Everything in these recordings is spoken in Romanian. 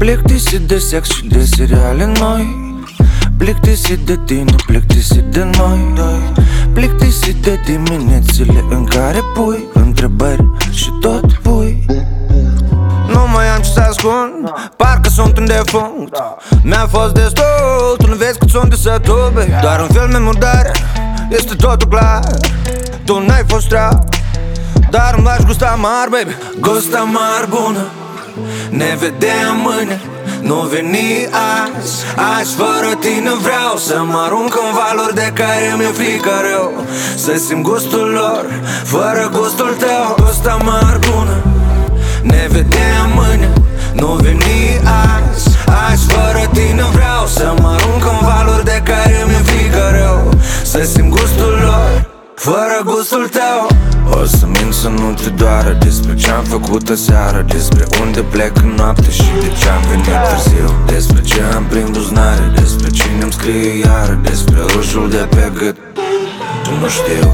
Plictisit de sex și de seriale noi, plictisit de tine, plictisit de noi, plictisit de diminețile în care pui întrebări și tot pui. Nu mai am ce să ascund, parcă sunt un defunct. Mi-a fost destul, tu nu vezi cât sunt de sătul, babe. Doar un film murdare, este totul clar. Tu n-ai fost rea, dar îmi lași gust amar, baby. Gust amar bună, ne vedem mâine. Nu veni azi fără tine vreau să mă arunc în valuri de care mi-e frică rău. Să simt gustul lor, fără gustul tău. Gust amar bună, ne vedem mâine. Nu veni azi fără tine vreau să mă arunc în valuri de care mi-e frică rău. Să simt gustul lor, fără gustul tău. O să mint să nu te doară despre ce-am făcut aseară, despre unde plec în noapte și de ce-am venit târziu, despre ce am prin buzunare, despre cine-mi scrie iară, despre rușul de pe gât. Tu nu știu.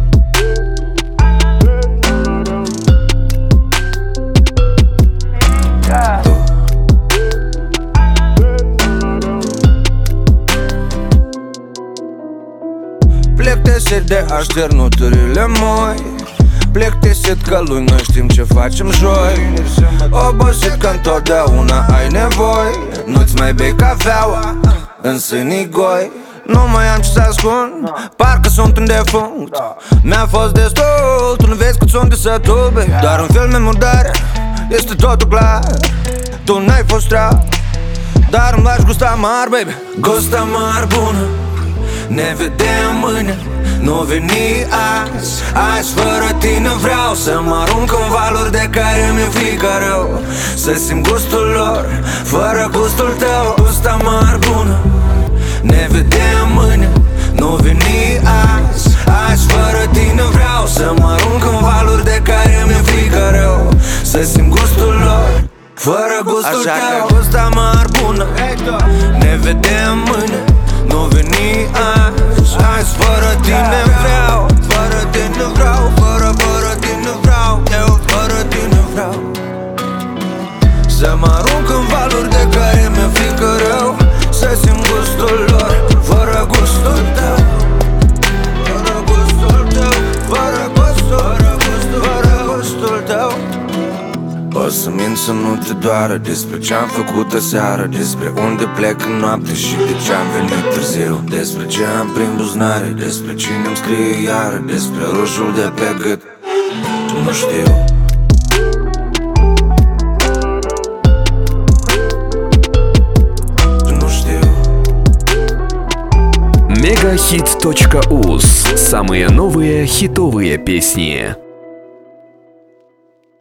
Plictisit de așternuturile moi, plictisit că luni noi știm ce facem joi, obosit că întotdeauna ai nevoi. Nu-ți mai bei cafeaua în sânii goi. Nu mai am ce să ascund, parcă sunt un defunct. Mi-a fost destul, tu nu vezi cât sunt de sătul, babe. Doar un film murdare, este totul clar. Tu n-ai fost rea, dar îmi lași gust amar, baby. Gust amar bună, ne vedem mâine. Nu veni azi fără tine vreau să mă arunc în valuri de care mi-e frică rău. Să simt gustul lor, fără gustul tău. Gust amar bună, ne vedem mâine. Nu veni azi fără tine vreau să mă arunc în valuri de care mi-e frică rău. Să simt gustul lor, fără gustul tău. Așa că gust amar bună, ne vedem mâine. Nu veni azi fără tine vreau, fără tine vreau, fără tine vreau, eu fără tine vreau. Să mă arunc în valuri de care mi-e frică rău. Să simt gustul lor, fără gustul tău. Fără gustul tău, fără gustul tău. O să mint să nu te doară despre ce-am făcut aseară, despre unde plec în noapte și de ce-am venit târziu, despre ce am prin buzunare, despre cine-mi scrie iară, despre rușul de pe gât. Tu nu știu. Megahit.uz. Самые новые хитовые песни.